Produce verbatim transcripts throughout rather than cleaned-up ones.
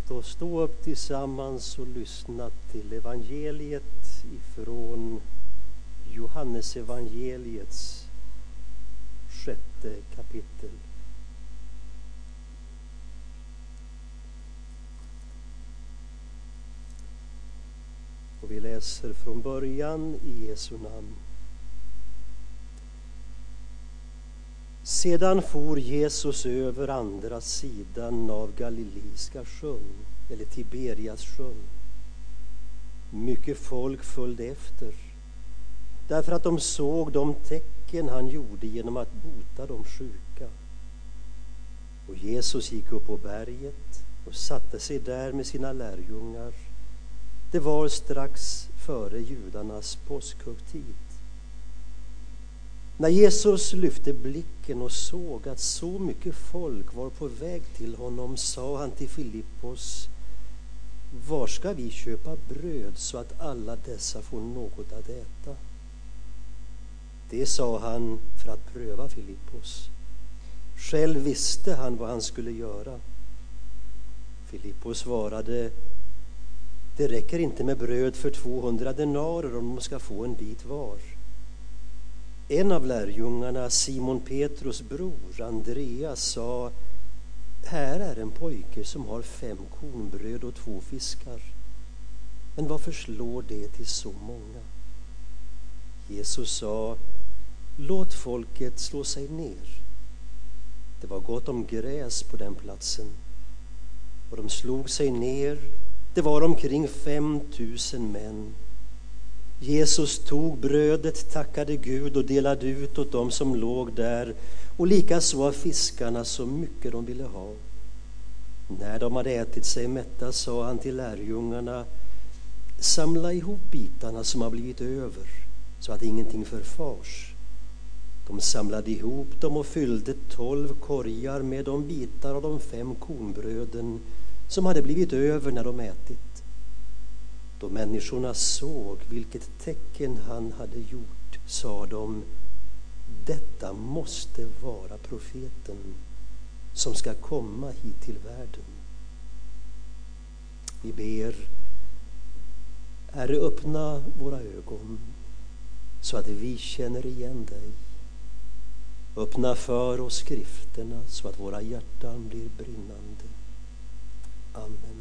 Låt oss stå upp tillsammans och lyssna till evangeliet ifrån Johannes evangeliets sjätte kapitel. Och vi läser från början i Jesu namn. Sedan for Jesus över andra sidan av Galileiska sjön, eller Tiberias sjön. Mycket folk följde efter, därför att de såg de tecken han gjorde genom att bota de sjuka. Och Jesus gick upp på berget och satte sig där med sina lärjungar. Det var strax före judarnas påskhögtid. När Jesus lyfte blicken och såg att så mycket folk var på väg till honom, sa han till Filippos: var ska vi köpa bröd så att alla dessa får något att äta? Det sa han för att pröva Filippos. Själv visste han vad han skulle göra. Filippos svarade: det räcker inte med bröd för tvåhundra denarer om de ska få en bit var. En av lärjungarna, Simon Petrus bror, Andreas, sa: här är en pojke som har fem kornbröd och två fiskar. Men varför slår det till så många? Jesus sa: låt folket slå sig ner. Det var gott om gräs på den platsen. Och de slog sig ner. Det var omkring fem tusen män. Jesus tog brödet, tackade Gud och delade ut åt dem som låg där, och likaså av fiskarna så mycket de ville ha. När de hade ätit sig mätta sa han till lärjungarna: samla ihop bitarna som har blivit över, så att ingenting förfars. De samlade ihop dem och fyllde tolv korgar med de bitar av de fem kornbröden som hade blivit över när de ätit. Då människorna såg vilket tecken han hade gjort, sa de: detta måste vara profeten som ska komma hit till världen. Vi ber: Herre, öppna våra ögon så att vi känner igen dig. Öppna för oss skrifterna så att våra hjärtan blir brinnande. Amen.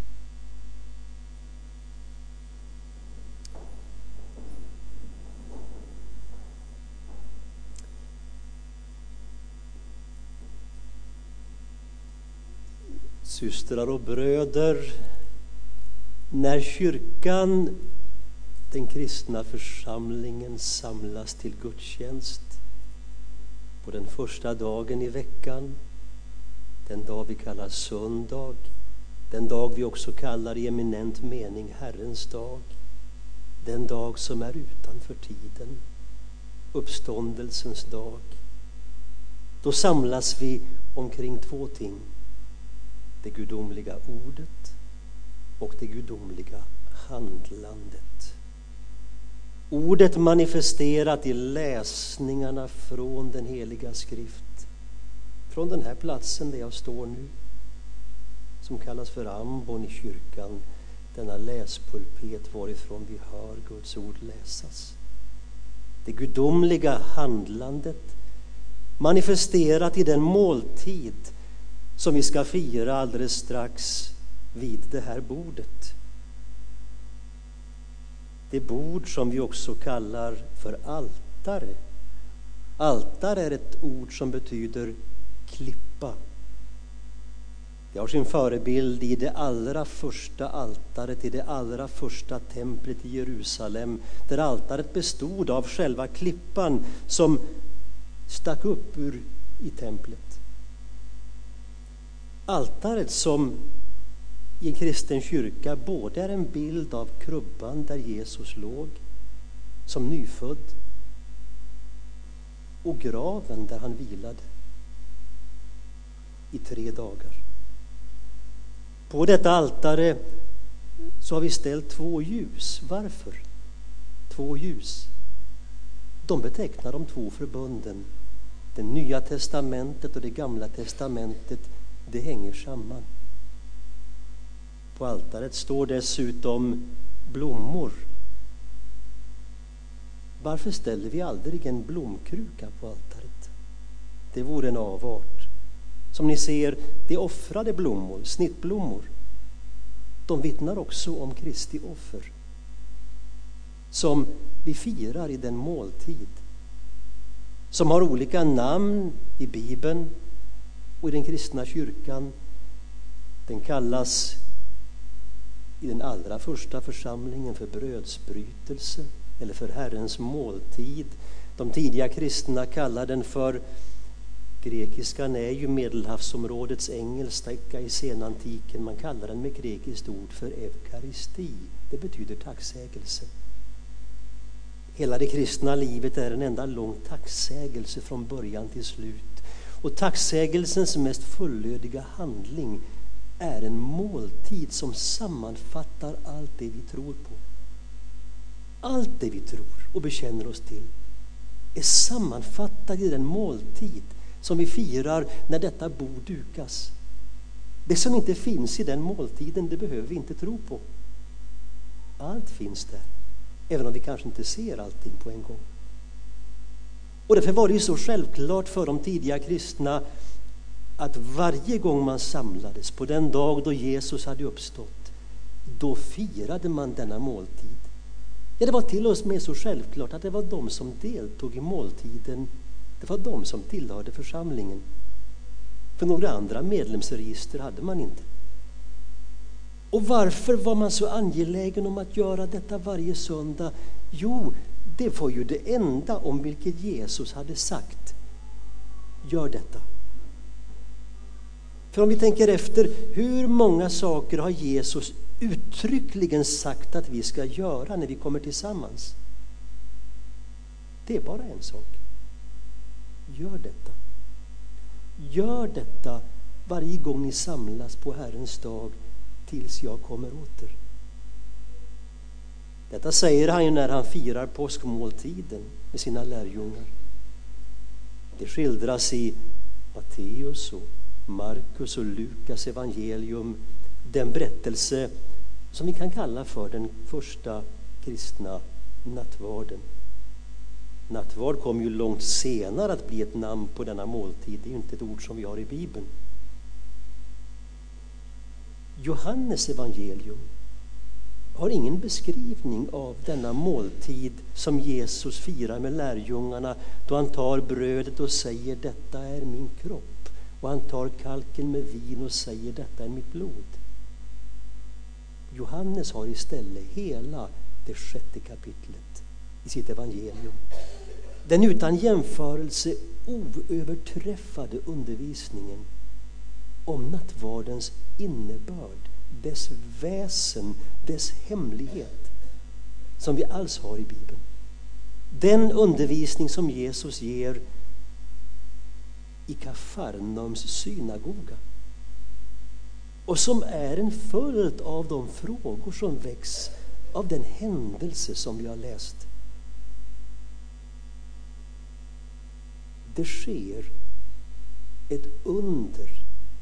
Systrar och bröder, när kyrkan, den kristna församlingen, samlas till gudstjänst på den första dagen i veckan, den dag vi kallar söndag, den dag vi också kallar i eminent mening Herrens dag, den dag som är utanför tiden, uppståndelsens dag, då samlas vi omkring två ting: det gudomliga ordet och det gudomliga handlandet. Ordet manifesterat i läsningarna från den heliga skrift, från den här platsen där jag står nu, som kallas för ambon i kyrkan, denna läspulpet varifrån vi hör Guds ord läsas. Det gudomliga handlandet manifesterat i den måltid som vi ska fira alldeles strax vid det här bordet. Det bord som vi också kallar för altare. Altare är ett ord som betyder klippa. Det har sin förebild i det allra första altaret i det allra första templet i Jerusalem, där altaret bestod av själva klippan som stack upp ur i templet. Altaret, som i en kristen kyrka både är en bild av krubban där Jesus låg som nyfödd och graven där han vilade i tre dagar. På detta altare så har vi ställt två ljus. Varför? Två ljus. De betecknar de två förbunden. Det nya testamentet och det gamla testamentet, det hänger samman. På altaret står dessutom blommor. Varför ställer vi aldrig en blomkruka på altaret? Det vore en avart. Som ni ser, det är offrade blommor, snittblommor. De vittnar också om Kristi offer, som vi firar i den måltid, som har olika namn i Bibeln och i den kristna kyrkan. Den kallas i den allra första församlingen för brödsbrytelse eller för Herrens måltid. De tidiga kristna kallar den för, grekiskan är ju Medelhavsområdets engelska i senantiken, man kallar den med grekiskt ord för eukaristi. Det betyder tacksägelse. Hela det kristna livet är en enda lång tacksägelse från början till slut. Och tacksägelsens mest fullödiga handling är en måltid som sammanfattar allt det vi tror på. Allt det vi tror och bekänner oss till är sammanfattat i den måltid som vi firar när detta bord dukas. Det som inte finns i den måltiden, det behöver vi inte tro på. Allt finns där, även om vi kanske inte ser allting på en gång. Och därför var det ju så självklart för de tidiga kristna att varje gång man samlades på den dag då Jesus hade uppstått, då firade man denna måltid. Ja, det var till och med så självklart att det var de som deltog i måltiden, det var de som tillhörde församlingen. För några andra medlemsregister hade man inte. Och varför var man så angelägen om att göra detta varje söndag? Jo, det var ju det enda om vilket Jesus hade sagt: gör detta. För om vi tänker efter, hur många saker har Jesus uttryckligen sagt att vi ska göra när vi kommer tillsammans? Det är bara en sak. Gör detta. Gör detta varje gång ni samlas på Herrens dag tills jag kommer åter. Detta säger han ju när han firar påskmåltiden med sina lärjungar. Det skildras i Matteus och Markus och Lukas evangelium, den berättelse som vi kan kalla för den första kristna nattvarden. Nattvard kom ju långt senare att bli ett namn på denna måltid. Det är ju inte ett ord som vi har i Bibeln. Johannes evangelium har ingen beskrivning av denna måltid som Jesus firar med lärjungarna, då han tar brödet och säger: detta är min kropp, och han tar kalken med vin och säger: detta är mitt blod. Johannes har istället hela det sjätte kapitlet i sitt evangelium. Den utan jämförelse oöverträffade undervisningen om nattvardens innebörd, dess väsen, dess hemlighet, som vi alls har i Bibeln. Den undervisning som Jesus ger i Kafarnaums synagoga, och som är en följd av de frågor som väcks av den händelse som vi har läst. Det sker ett under.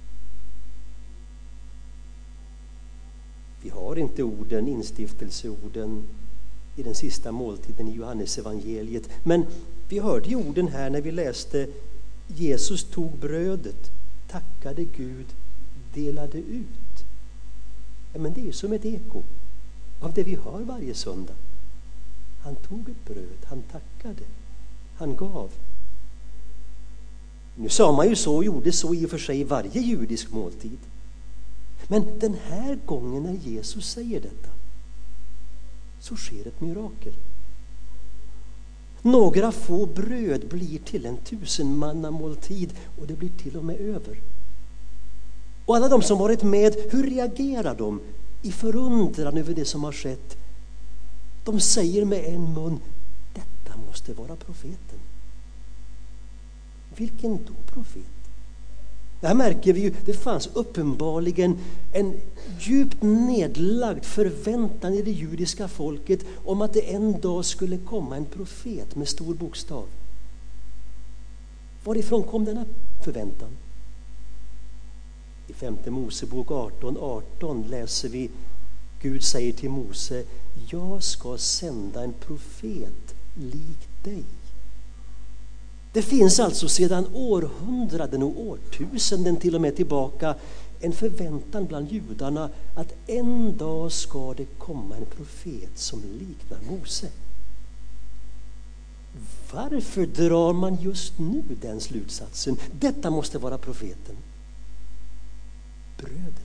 Vi har inte orden, instiftelseorden i den sista måltiden i Johannes evangeliet, men vi hörde ju orden här när vi läste: Jesus tog brödet, tackade Gud, delade ut. Ja, men det är ju som ett eko av det vi hör varje söndag. Han tog ett bröd, han tackade, han gav. Nu sa man ju så och gjorde så i och för sig varje judisk måltid. Men den här gången när Jesus säger detta, så sker ett mirakel. Några få bröd blir till en tusenmannamåltid, och det blir till och med över. Och alla de som varit med, hur reagerar de i förundran över det som har skett? De säger med en mun: detta måste vara profeten. Vilken då profet? Där märker vi ju, det fanns uppenbarligen en djupt nedlagd förväntan i det judiska folket om att det en dag skulle komma en profet med stor bokstav. Varifrån kom denna förväntan? I femte Mosebok arton arton läser vi Gud säger till Mose: jag ska sända en profet lik dig. Det finns alltså sedan århundraden och årtusenden till och med tillbaka en förväntan bland judarna att en dag ska det komma en profet som liknar Mose. Varför drar man just nu den slutsatsen? Detta måste vara profeten. Brödet.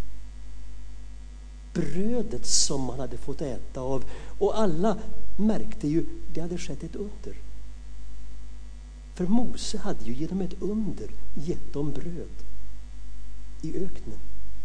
Brödet som man hade fått äta av. Och alla märkte ju, det hade skett ett under. För Mose hade ju genom ett under gett dem bröd i öknen.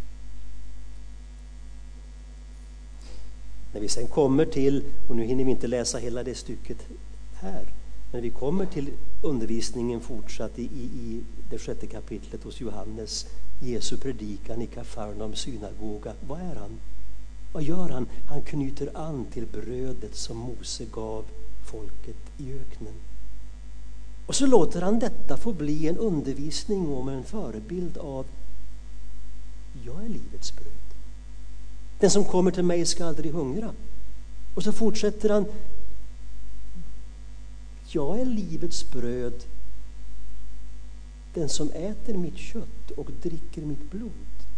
När vi sen kommer till, och nu hinner vi inte läsa hela det stycket här, men vi kommer till undervisningen fortsatt i, i, i det sjätte kapitlet hos Johannes, Jesu predikan i Kafarnaums synagoga. Vad är han? Vad gör han? Han knyter an till brödet som Mose gav folket i öknen. Och så låter han detta få bli en undervisning om en förebild av: jag är livets bröd. Den som kommer till mig ska aldrig hungra. Och så fortsätter han: jag är livets bröd. Den som äter mitt kött och dricker mitt blod,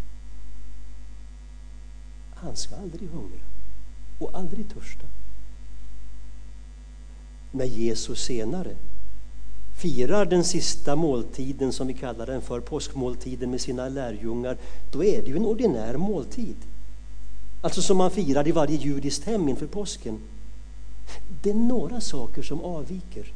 han ska aldrig hungra och aldrig törsta. När Jesus senare firar den sista måltiden, som vi kallar den för, påskmåltiden, med sina lärjungar, då är det ju en ordinär måltid. Alltså som man firar i varje judiskt hem inför påsken. Det är några saker som avviker.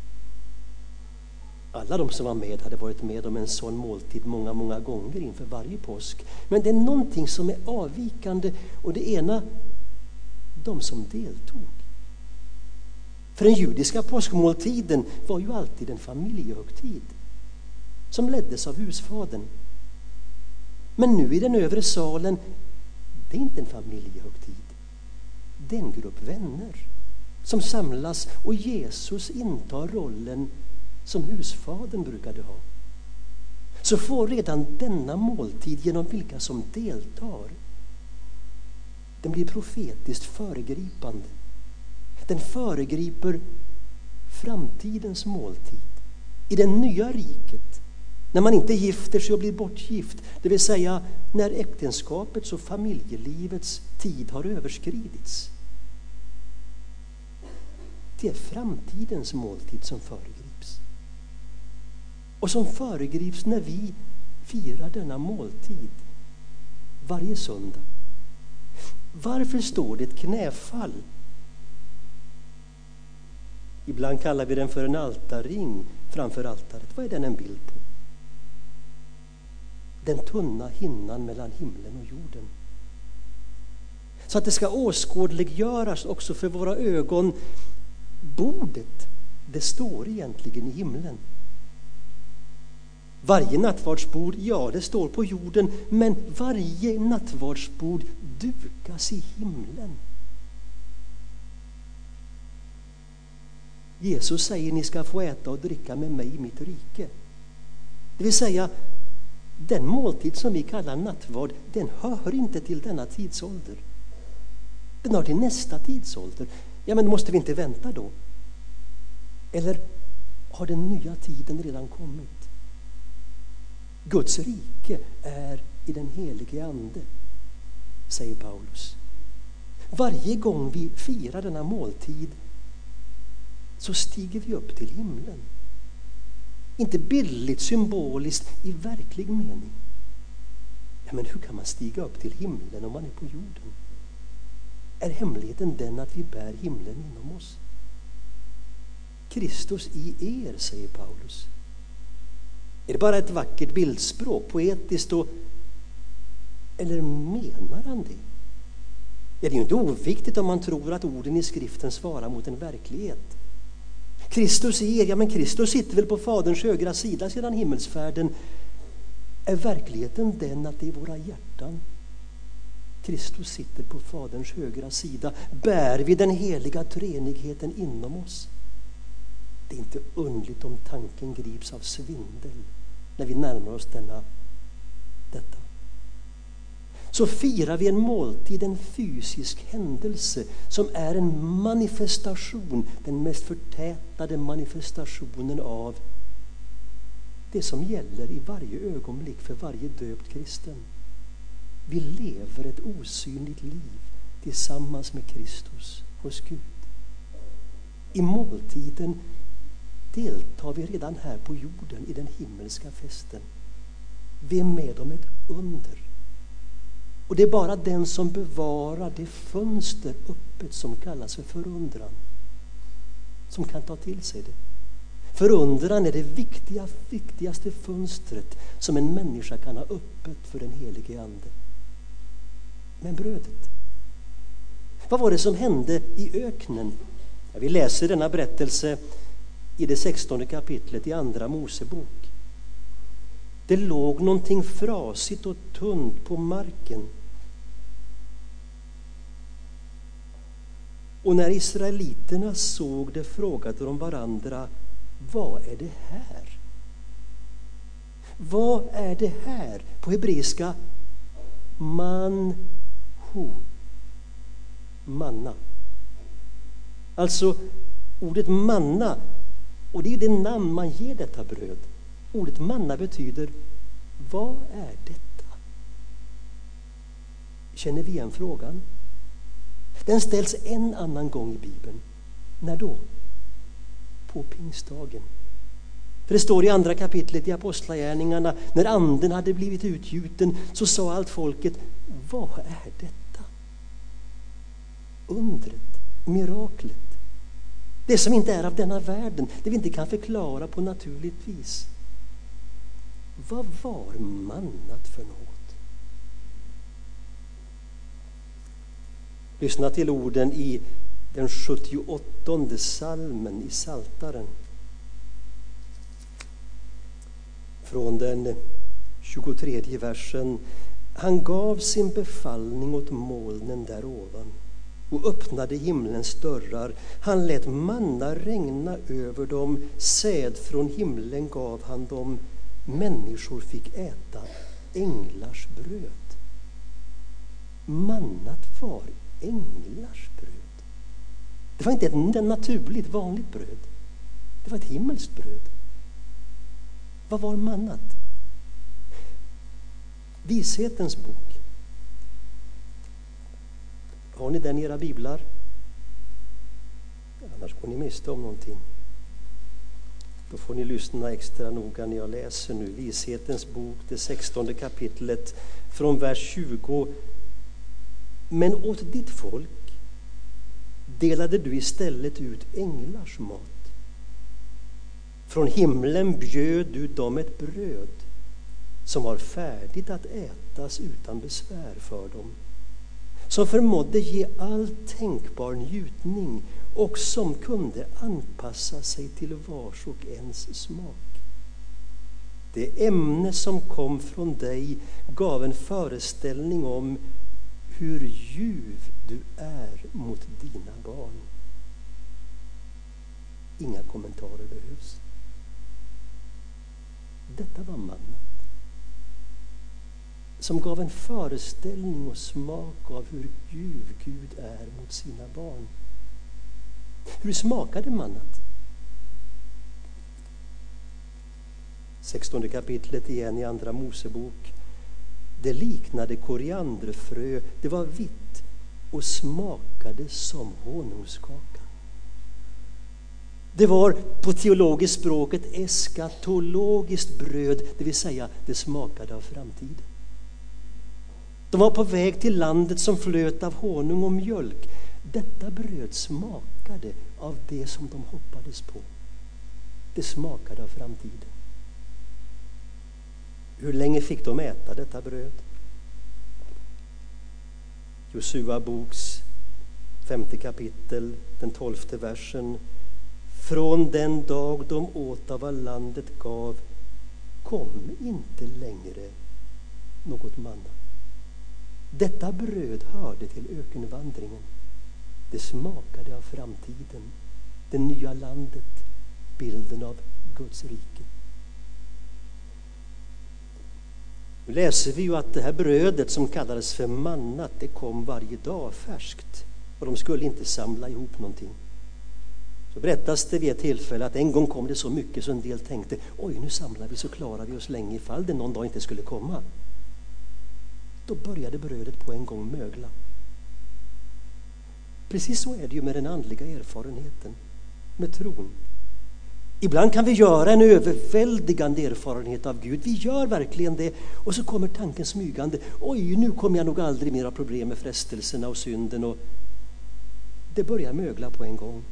Alla de som var med hade varit med om en sån måltid många, många gånger inför varje påsk. Men det är någonting som är avvikande, och det ena, de som deltog. För den judiska påskmåltiden var ju alltid en familjehögtid som leddes av husfadern. Men nu i den övre salen, det är inte en familjehögtid. Det är en grupp vänner som samlas, och Jesus intar rollen som husfadern brukade ha. Så får redan denna måltid, genom vilka som deltar, den blir profetiskt föregripande. Den föregriper framtidens måltid i det nya riket, när man inte gifter sig och blir bortgift, det vill säga när äktenskapets och familjelivets tid har överskridits. Det är framtidens måltid som föregrips. Och som föregrips när vi firar denna måltid varje söndag. Varför står det ett knäfall? Ibland kallar vi den för en altarring framför altaret. Vad är den en bild på? Den tunna hinnan mellan himlen och jorden. Så att det ska åskådliggöras också för våra ögon. Bordet, det står egentligen i himlen. Varje nattvardsbord, ja, det står på jorden, men varje nattvardsbord dukas i himlen. Jesus säger: ni ska få äta och dricka med mig i mitt rike. Det vill säga, den måltid som vi kallar nattvard, den hör inte till denna tidsålder. Den hör till nästa tidsålder. Ja, men måste vi inte vänta då? Eller har den nya tiden redan kommit? Guds rike är i den helige ande, säger Paulus. Varje gång vi firar denna måltid så stiger vi upp till himlen. Inte bildligt, symboliskt, i verklig mening. Ja, men hur kan man stiga upp till himlen om man är på jorden? Är hemligheten den att vi bär himlen inom oss? Kristus i er, säger Paulus. Är det bara ett vackert bildspråk, poetiskt, och, eller menar han det? Ja, det är ju inte oviktigt om man tror att orden i skriften svarar mot en verklighet. Kristus i er, ja men Kristus sitter väl på Faderns högra sida sedan himmelsfärden. Är verkligheten den att det är våra hjärtan Kristus sitter på Faderns högra sida? Bär vi den heliga treenigheten inom oss? Det är inte underligt om tanken grips av svindel när vi närmar oss denna detta. Så firar vi en måltid, en fysisk händelse som är en manifestation, den mest förtätade manifestationen av det som gäller i varje ögonblick för varje döpt kristen. Vi lever ett osynligt liv tillsammans med Kristus hos Gud. I måltiden deltar vi redan här på jorden i den himmelska festen. Vi är med om ett under. Och det är bara den som bevarar det fönster öppet som kallas för förundran som kan ta till sig det. Förundran är det viktiga, viktigaste fönstret som en människa kan ha öppet för den helige ande. Men brödet, vad var det som hände i öknen? Ja, vi läser denna berättelse i det sextonde kapitlet i andra Mosebok. Det låg någonting frasigt och tunt på marken. Och när israeliterna såg det frågade de varandra: vad är det här? Vad är det här? På hebreiska manhu, manna. Alltså ordet manna, och det är det namn man ger detta bröd. Ordet manna betyder vad är detta? Känner vi igen frågan? Den ställs en annan gång i Bibeln. När då? På pingstdagen. För det står i andra kapitlet i Apostlagärningarna, när anden hade blivit utgjuten så sa allt folket: vad är detta? Undret, miraklet. Det som inte är av denna världen, det vi inte kan förklara på naturligt vis. Vad var mannat för något? Lyssna till orden i den sjuttioåttonde salmen i Saltaren. Från den tjugotredje versen. Han gav sin befallning åt molnen där ovan och öppnade himlens dörrar. Han lät manna regna över dem. Säd från himlen gav han dem. Människor fick äta änglars bröd. Mannat var änglars bröd. Det var inte ett naturligt vanligt bröd. Det var ett himmelskt bröd. Vad var mannat? Vishetens bok. Har ni den i era biblar? Annars går ni miste om någonting. Då får ni lyssna extra noga när jag läser nu. Vishetens bok, det sextonde kapitlet, från vers tjugo. Men åt ditt folk delade du istället ut änglars mat. Från himlen bjöd du dem ett bröd som var färdigt att ätas utan besvär för dem, som förmådde ge all tänkbar njutning och som kunde anpassa sig till vars och ens smak. Det ämne som kom från dig gav en föreställning om hur ljuv du är mot dina barn. Inga kommentarer behövs. Detta var mannat, som gav en föreställning och smak av hur ljuv Gud är mot sina barn. Hur smakade mannat? sextonde kapitlet igen i andra Mosebok. Det liknade korianderfrö, det var vitt och smakade som honungskaka. Det var på teologiskt språk ett eskatologiskt bröd, det vill säga det smakade av framtiden. De var på väg till landet som flöt av honung och mjölk. Detta bröd smakade av det som de hoppades på. Det smakade av framtiden. Hur länge fick de äta detta bröd? Josua boks femte kapitel, den tolfte versen. Från den dag de åt av vad landet gav kom inte längre något manna. Detta bröd hörde till ökenvandringen. Det smakade av framtiden, det nya landet, bilden av Guds rike. Nu läser vi ju att det här brödet som kallades för mannat, det kom varje dag färskt. Och de skulle inte samla ihop någonting. Så berättas det vid ett tillfälle att en gång kom det så mycket så en del tänkte, oj, nu samlar vi så klarar vi oss länge ifall det någon dag inte skulle komma. Då började brödet på en gång mögla. Precis så är det ju med den andliga erfarenheten, med tron. Ibland kan vi göra en överväldigande erfarenhet av Gud. Vi gör verkligen det. Och så kommer tanken smygande. Oj, nu kommer jag nog aldrig mer ha problem med frestelserna och synden. Och det börjar mögla på en gång.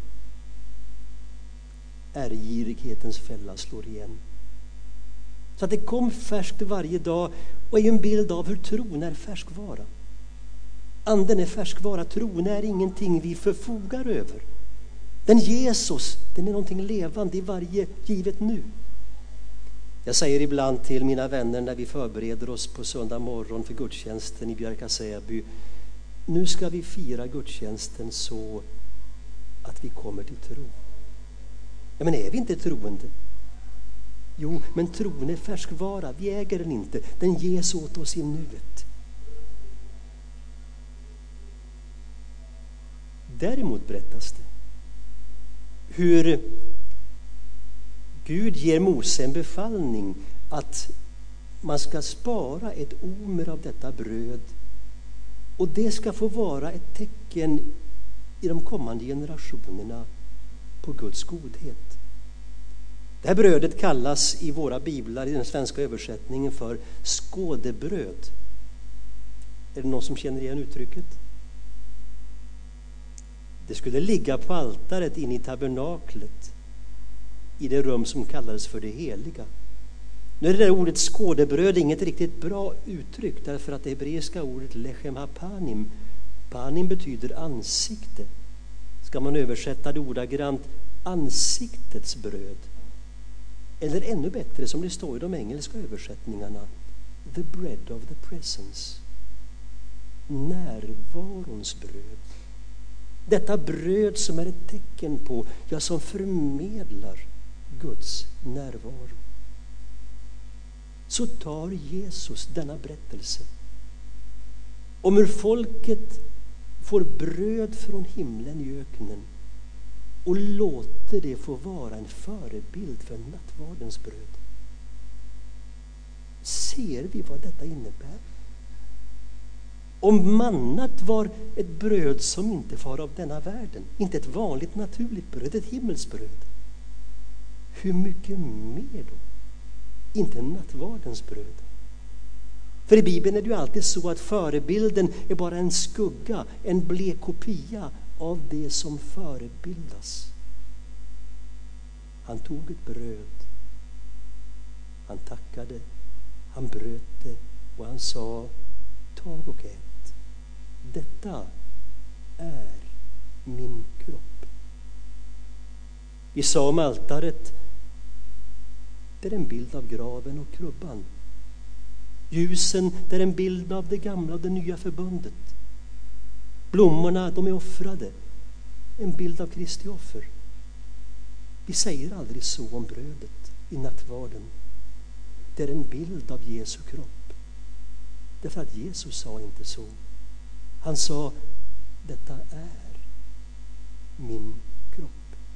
Ärgirighetens fälla slår igen. Så att det kom färskt varje dag och är ju en bild av hur tron är färskvara. Anden är färskvara. Tron är ingenting vi förfogar över. Den Jesus, den är någonting levande i varje givet nu. Jag säger ibland till mina vänner när vi förbereder oss på söndag morgon för gudstjänsten i Bjärka-Säby, nu ska vi fira gudstjänsten så att vi kommer till tro. Ja, men är vi inte troende? Jo, men tron är färskvara. Vi äger den inte. Den ges åt oss i nuet. Däremot berättas det hur Gud ger Mose en befallning att man ska spara ett omer av detta bröd, och det ska få vara ett tecken i de kommande generationerna på Guds godhet. Det här brödet kallas i våra biblar i den svenska översättningen för skådebröd. Är det någon som känner igen uttrycket? Det skulle ligga på altaret in i tabernaklet i det rum som kallades för det heliga. Nu är det där ordet skådebröd inget riktigt bra uttryck, därför att det hebreiska ordet lechem hapanim, panim betyder ansikte. Ska man översätta det ordagrant, ansiktets bröd. Eller ännu bättre, som det står i de engelska översättningarna, the bread of the presence. Närvarons bröd. Detta bröd som är ett tecken på, ja, som förmedlar Guds närvaro. Så tar Jesus denna berättelse om hur folket får bröd från himlen i öknen och låter det få vara en förebild för nattvardens bröd. Ser vi vad detta innebär? Om mannat var ett bröd som inte var av denna världen, inte ett vanligt naturligt bröd, ett himmelsbröd, hur mycket mer då? Inte nattvardens bröd. För i Bibeln är det ju alltid så att förebilden är bara en skugga, en blek kopia av det som förebildas. Han tog ett bröd, han tackade, han bröt det och han sa, tag och ät. Detta är min kropp. Vi sa om altaret, det är en bild av graven och krubban. Ljusen, det är en bild av det gamla och det nya förbundet. Blommorna, de är offrade. En bild av Kristi offer. Vi säger aldrig så om brödet i nattvarden. Det är en bild av Jesu kropp. Därför att Jesus sa inte så. Han sa, detta är min kropp.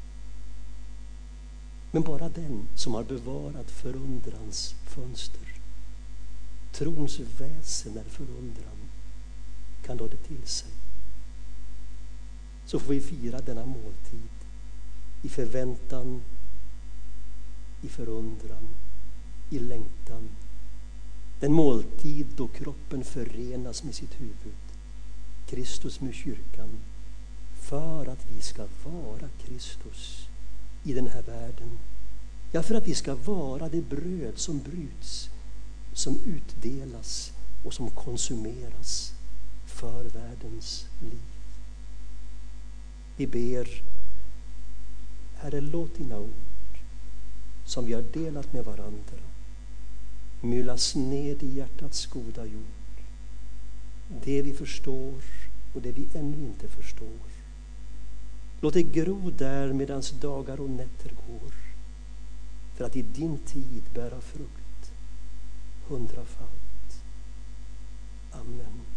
Men bara den som har bevarat förundrans fönster, trons väsen är förundran, kan då det till sig. Så får vi fira denna måltid i förväntan, i förundran, i längtan. Den måltid då kroppen förenas med sitt huvud, Kristus med kyrkan, för att vi ska vara Kristus i den här världen. Ja, för att vi ska vara det bröd som bryts, som utdelas och som konsumeras för världens liv. Vi ber, Herre, låt dina ord som vi har delat med varandra myllas ned i hjärtats goda jord. Det vi förstår och det vi ännu inte förstår. Låt det gro där medans dagar och nätter går, för att i din tid bära frukt hundrafalt. Amen.